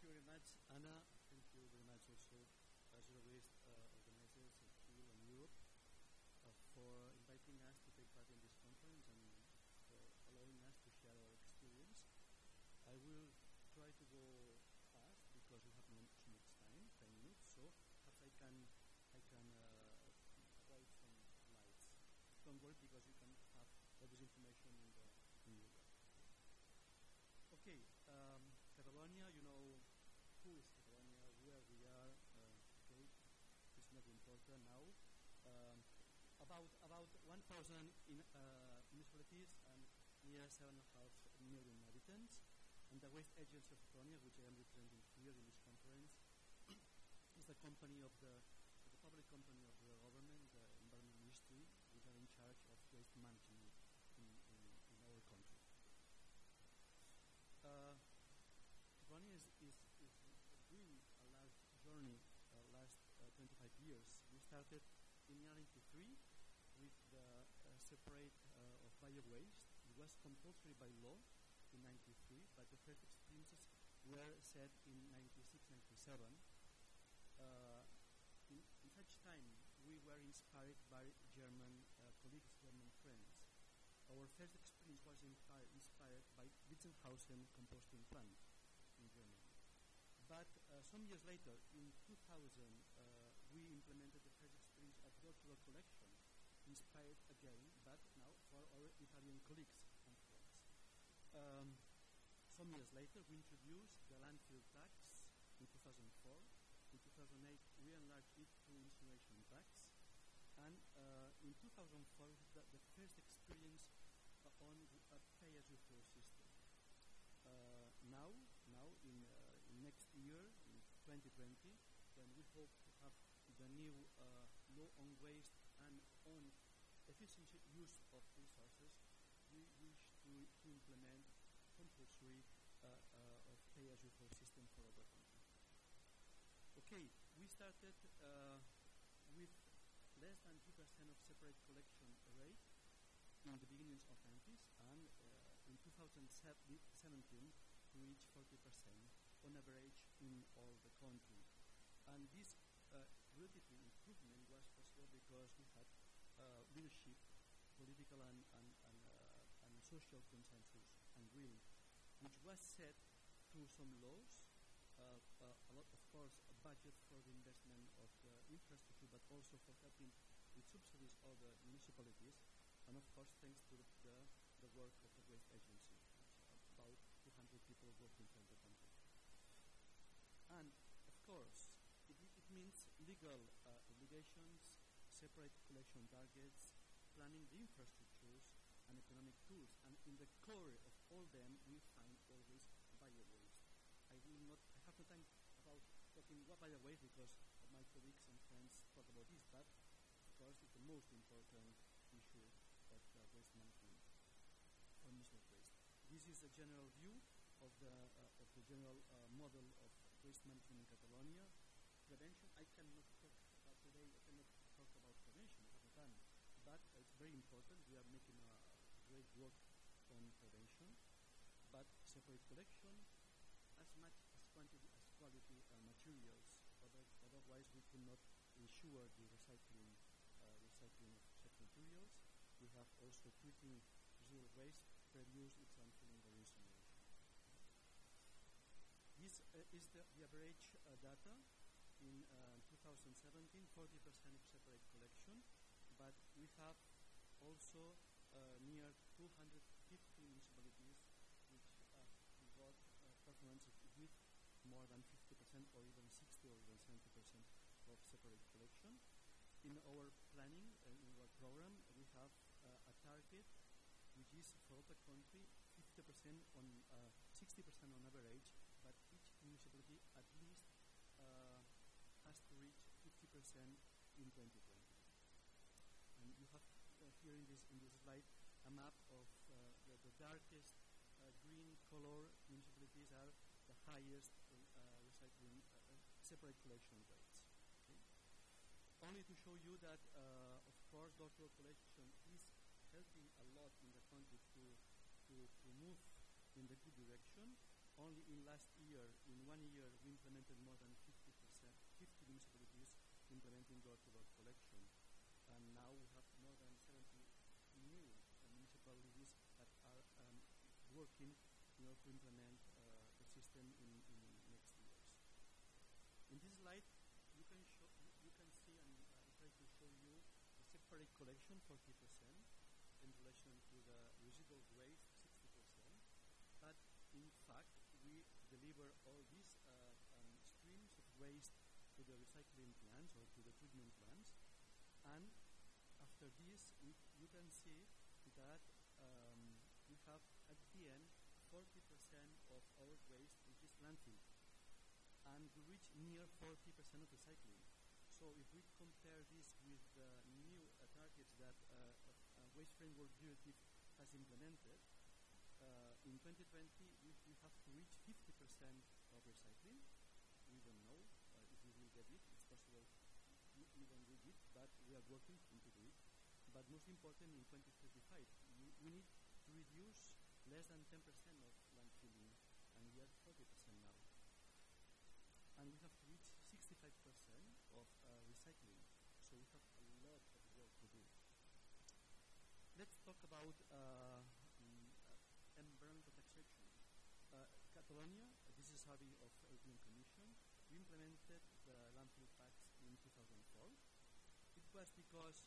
you very much, Anna. Thank you very much also, Zero Waste organizers here in Europe for inviting us to take part in this conference and for allowing us to share our experience. I will try to go fast because we have not so much time, 10 minutes, so perhaps I can avoid some slides. Don't worry because you can have all this information in your web. Okay, Catalonia, you know who is Catalonia, where we are, okay, it's not important now. About 1,000 municipalities and near 7.5 million inhabitants. And the Waste Agency of Catalonia, which I am representing here in this conference, is the company of the public company of the government, the Environment Ministry, which are in charge of waste management in our country. Catalonia is doing a large journey last 25 years. We started in 1993 with the separate of bio-waste. It was compulsory by law in 1993, but the first experiences were set in 1996, 1997. In such time, we were inspired by German colleagues, German friends. Our first experience was inspired by Witzenhausen composting plant in Germany. But some years later, in 2000, we implemented the first experience of door-to-door collection, inspired again, but now for our Italian colleagues and friends. Some years later, we introduced the landfill tax in 2004. In 2008, we enlarged it to incineration tax. And in 2004, the first experience on a pay-as-you-throw system. Now, in next year, in 2020, when we hope to have the new law on waste and on efficient use of resources, we wish to implement compulsory of pay-as-you-throw system for our country. Okay, we started with less than 2% of separate collection rate in the beginnings of 90s, and in 2017 we reached 40% on average in all the country. And this relative improvement was possible because we had leadership, political and social consensus and will, which was set through some laws, a lot, of course, a budget for the investment of the infrastructure, but also for helping with subsidies of the municipalities, and of course thanks to the work of the Waste Agency, which about 200 people working for the country. And of course, it means legal obligations, separate collection targets, planning the infrastructures and economic tools, and in the core of all them we find always bio-waste. I have no time about talking about bio-waste because my colleagues and friends talk about this, but of course it's the most important issue of waste management for municipal waste. This is a general view of the general model of waste management in Catalonia. Prevention, I cannot talk today. I cannot talk about prevention at the time, but it's very important. We are making a great work on prevention, but separate collection as much as quantity as quality materials. Otherwise, we could not ensure the recycling of such materials. We have also treating residual waste, reduce its landfilling or incineration. This is the average data. In 2017, 40% of separate collection, but we have also near 250 municipalities which got performances with more than 50% or even 60 or even 70% of separate collection. In our planning, in our program, we have a target which is for all the country 50% on 60% on average, but each municipality at least has to reach 50% in 2020. And you have here in this slide a map of the darkest green color municipalities are the highest recycling separate collection rates. Okay? Only to show you that, of course, door-to-door collection is helping a lot in the country to move in the good direction. only in last year, in 1 year, we implemented more than 50%, 50 municipalities implementing door-to-door collection. And now we have more than 70 new municipalities that are working in order to implement the system in next years. In this slide, you can see, and I try to show you the separate collection 40% in relation to the residual waste 60%. But in fact, we deliver all these streams of waste to the recycling plants or to the treatment plants, and after this, you can see that we have at the end 40% of our waste which is landfill, and we reach near 40% of recycling. So if we compare this with the new targets that Waste Framework Directive has implemented, in 2020 we have to reach 50% of recycling. We don't know if we will get it. It's possible we don't reach it, but we are working to do it. But most important, in 2035, we need to reduce less than 10% of landfilling, and we are 40% now. And we have to reach 65% of recycling, so we have a lot of work to do. Let's talk about environmental taxation. Catalonia, this is a survey of European Commission. We implemented the landfill tax in 2004. It was because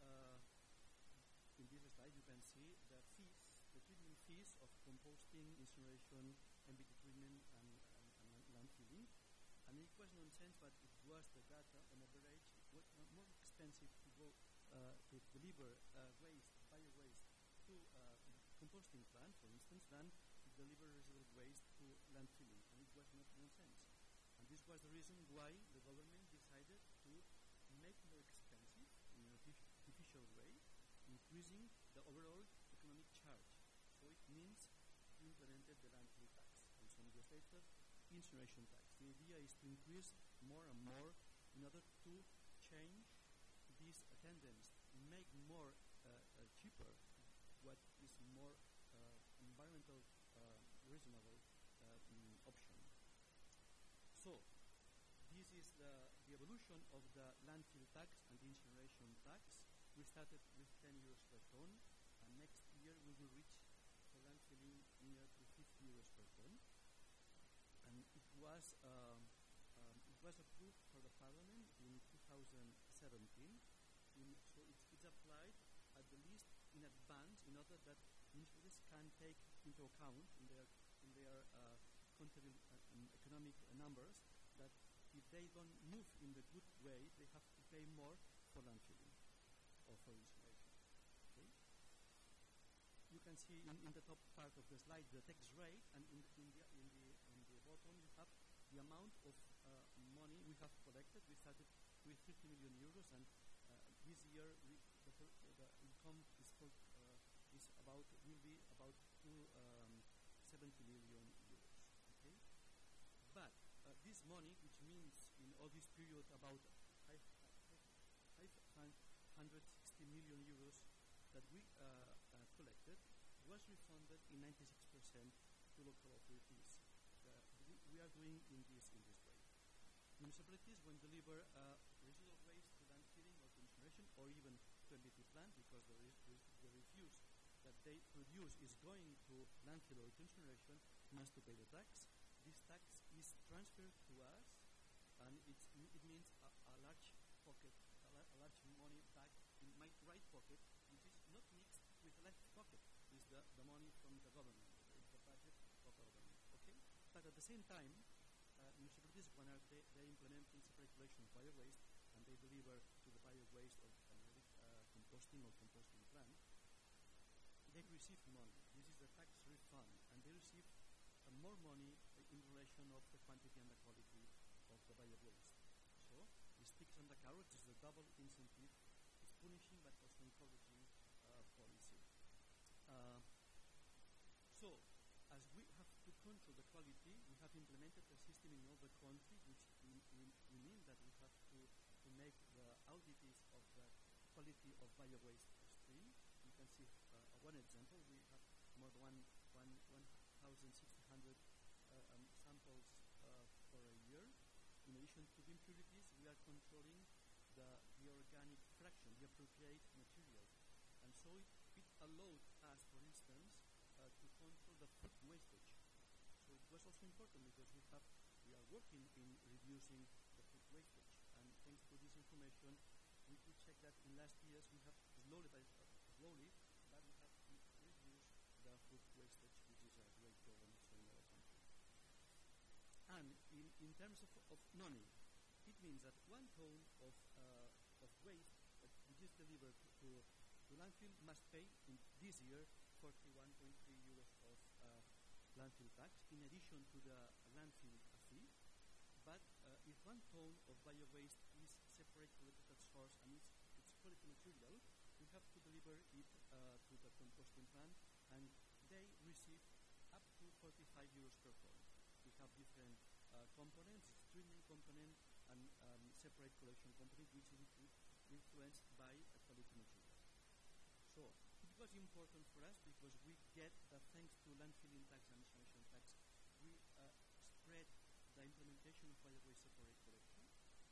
in this slide you can see the fees, the treatment fees of composting, incineration, MBT treatment, and landfilling. And it was nonsense, but it was the data. On average, it was more expensive to go to deliver waste, bio-waste, to composting plant, for instance, than to deliver residual waste to landfilling. And it was not nonsense. And this was the reason why the government decided to make more expensive in an artificial way, increasing the overall economic charge. So it means we implemented the landfill tax, and some years later, incineration tax. The idea is to increase more and more in order to change this attendance, make more cheaper what is more environmental reasonable option. So this is the evolution of the landfill tax and the incineration tax. We started with 10 euros per ton, and next year we will reach for landfilling near to 50 euros per ton. And it was approved for the Parliament in 2017. So it's applied at the least in advance, in order that municipalities can take into account in their country economic numbers that if they don't move in the good way, they have to pay more for landfilling or for incineration. Okay. You can see in the top part of the slide the tax rate, and in the bottom you have the amount of money we have collected. We started with 50 million euros, and this year the income will be about 270 million euros. Okay, but this money, which means in all this period about 560 million euros that we collected, was refunded in 96% to local authorities. We are doing in this way. Municipalities, when deliver residual waste to landfilling or to incineration, or even to MBT plant, because the refuse that they produce is going to landfill or to incineration, must to pay the tax. This tax is transferred to us, and it means a large pocket, a large money back in my right pocket, which is not mixed with the left pocket. Is the money from the government, the budget of the government. Okay, but at the same time, municipalities, when they implementing separate collection of bio-waste, and they deliver to the bio-waste or anaerobic composting or composting plant, they receive money. This is the tax refund, and they receive more money in relation of the quantity and the quality of the bio-waste. So the sticks and the carrots is the double incentive. It's punishing but also encouraging policy. So, as we have to control the quality, we have implemented a system in all the country, which we mean that we have to make the audits of the quality of bio-waste stream. You can see one example. We have more than 1,600 chemicals for a year. In addition to the impurities, we are controlling the organic fraction, the appropriate material. And so it allowed us, for instance, to control the food wastage. So it was also important because we are working in reducing the food wastage. And thanks to this information, we could check that in last years we have slowly, but we have reduced the food wastage, which is a great problem also in our country. And in terms of money, it means that 1 ton of waste which is delivered to landfill must pay in this year 41.3 euros of landfill tax in addition to the landfill fee. But if 1 ton of bio-waste is separate collected at source and it's quality material, we have to deliver it to the composting plant, and they receive up to 45 euros per ton. We have different components, treatment component and separate collection component, which is influenced by quality material. So it was important for us because we get, thanks to landfilling tax and incineration tax, we spread the implementation of bio-waste separate collection.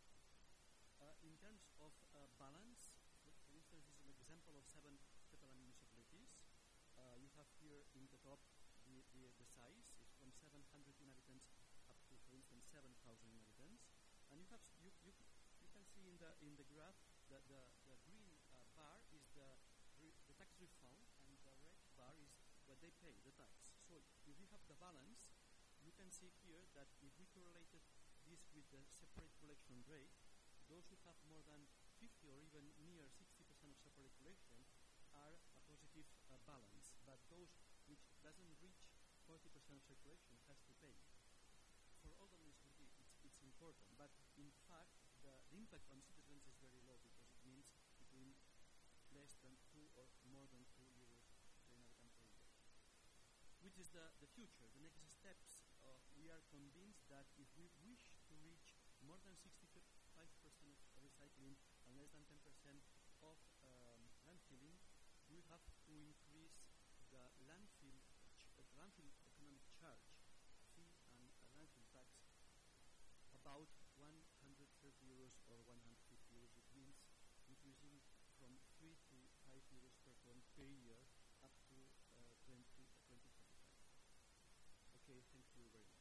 In terms of balance, for instance, this is an example of 7 Catalan municipalities. You have here in the top the size. It's from 700 inhabitants up to, for instance, 7,000 inhabitants. And you can see in the graph that the green bar is the tax refund, and the red bar is what they pay, the tax. So if we have the balance, you can see here that if we correlated this with the separate collection rate, those who have more than 50 or even near 60% of separate collection are a positive balance, but those which doesn't reach 40% of circulation has to pay. For all the municipalities, it's important, but in fact, the impact on citizens is very low because it means between less than 2 or more than 2 euros per inhabitant per year. Which is the future, the next steps. We are convinced that if we wish to reach more than 65% of recycling and less than 10% of landfilling, we have to increase the landfill economic charge fee and landfill tax about 130 euros or 150 euros. It means increasing from 3 to 5 euros per ton per year up to 2025. Okay, thank you very much.